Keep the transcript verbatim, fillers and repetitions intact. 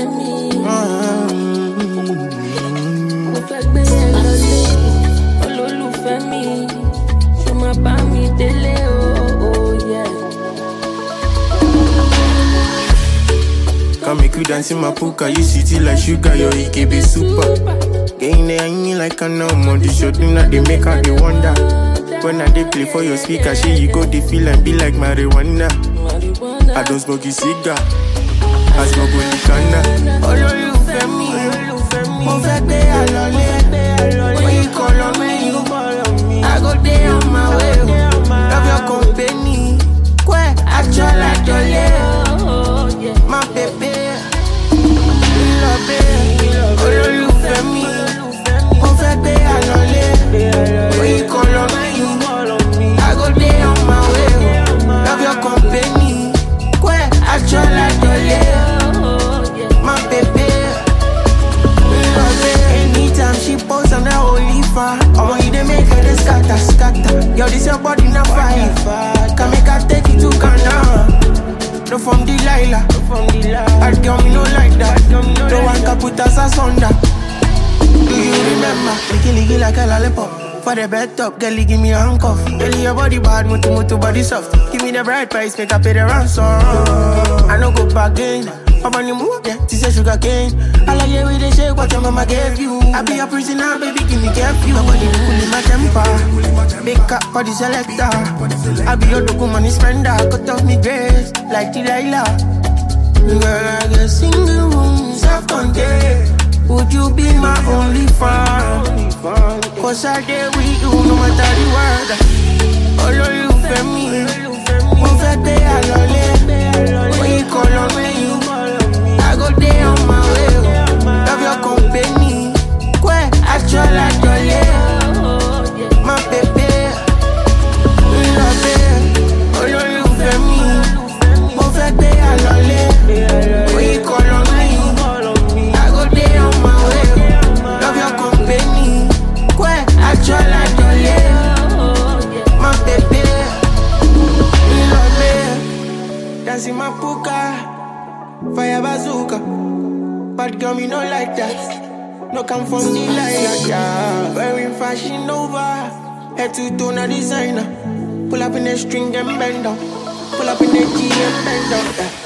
fẹ́ mi. Mo fẹ́ gbé ẹ lọlé, olólùfẹ́ mi. Ṣo máa bá mi délé o, oh yeah. Come make you dance in my puka, you city like sugar, yo, it can be super. Getting there, ain't like I know more. This your thing that they make her they wonder. When I they play for your speaker, she you go the feel and be like marijuana. I don't smoke a cigar, I smoke only canna. Olólùfẹ́ mi, mo fẹ́ gbé ẹ lọlé. When you call on me, I go there on my way. Love your company, kwe achola jolly. My baby, we love it. Olólùfẹ́ mi, mo fẹ́ gbé ẹ lọlé. When you call on me, I go there on my way. Love your company, kwe achola jolly. My baby, we love it. Anytime she posts on that holy fire, I want you to make her the scatter, scatter. Yo, this your body not fire. Can make her take it to Ghana. No from Delilah, hard girl me no like that. No one can put us asunder. Do you remember? Licky licky like a lollipop. For the bed top, girl, give me a handcuff. Girl, your body bad, mutu mutu body soft. Give me the bright price, make I pay the ransom. I no go back in. Up on the move, yeah, she say sugar cane. I like it with the shake, what your mama gave you. I be a prisoner, baby, give me curfew. My body cool in my temper. Big up for the selector. I be your document spender. Cut off me grace, like Delilah. Girl, I get single room, self-contained. Would you be my only fan? Cause I dare with you, no matter the word. Olólùfẹ́ mi, mo fẹ́ gbé ẹ lọlé. When you call on me, I go there on my way. Love your company, kwe achola jolly. My baby, we love it. Olólùfẹ́ mi, mo fẹ́ gbé ẹ lọlé. When you call on me, I go there on my way. Love your company, kwe achola jolly. My baby, we love it. Dance in my puka, fire bazooka. Bad girl, me no like that. No come from the line, yeah. Wearing fashion over, head to toe, no designer. Pull up in the string and bend down. Pull up in the G and bend down, yeah.